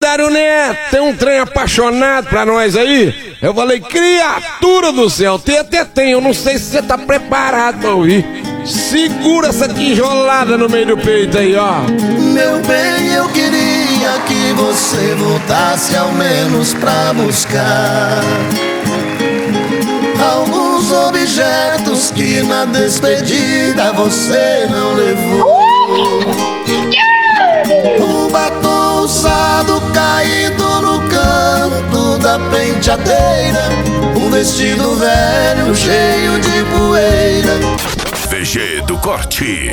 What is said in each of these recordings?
Nazário Neto, tem um trem apaixonado pra nós aí? Eu falei, criatura do céu, tem, eu não sei se você tá preparado pra ouvir. Segura essa tijolada no meio do peito aí, ó. Meu bem, eu queria que você voltasse ao menos pra buscar alguns objetos que na despedida você não levou. Um batom usado caído no canto da penteadeira, um vestido velho cheio de poeira. VG do Corte,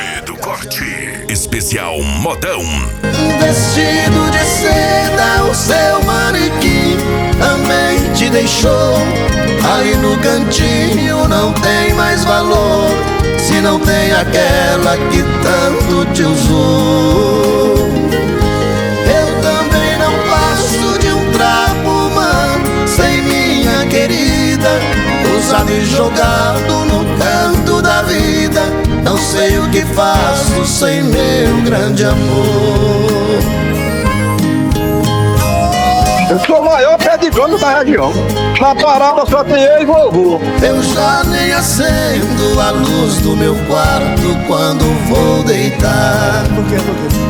especial modão. Um vestido de seda, o seu manequim também te deixou. Aí no cantinho não tem mais valor, se não tem aquela que tanto te usou. Eu também não passo de um trapo humano sem minha querida, usado e jogado no canto da vida. Não sei o que faço sem meu grande amor. Eu sou o maior pé de dono da região. Na parada só tem eu e vovô. Eu já nem acendo a luz do meu quarto quando vou deitar. Por quê?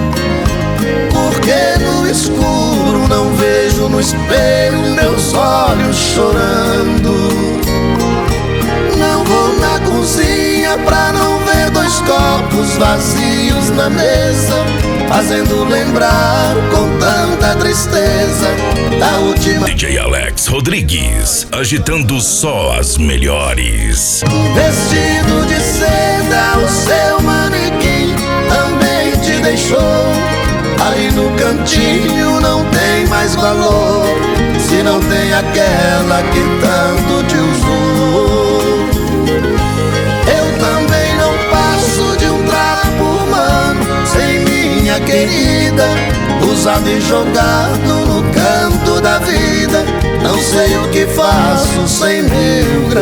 Porque no escuro não vejo no espelho meus olhos chorando. Não vou na cozinha pra não ver dois copos vazios na mesa, fazendo lembrar com tanta tristeza da última. DJ Alex Rodrigues, agitando só as melhores. Vestido de seda, o seu manequim também te deixou. Aí no cantinho não tem mais valor, se não tem aquela que tanto te usou. Eu também não passo de um trapo humano sem minha querida, usado e jogado no canto da vida. Não sei o que faço sem meu grande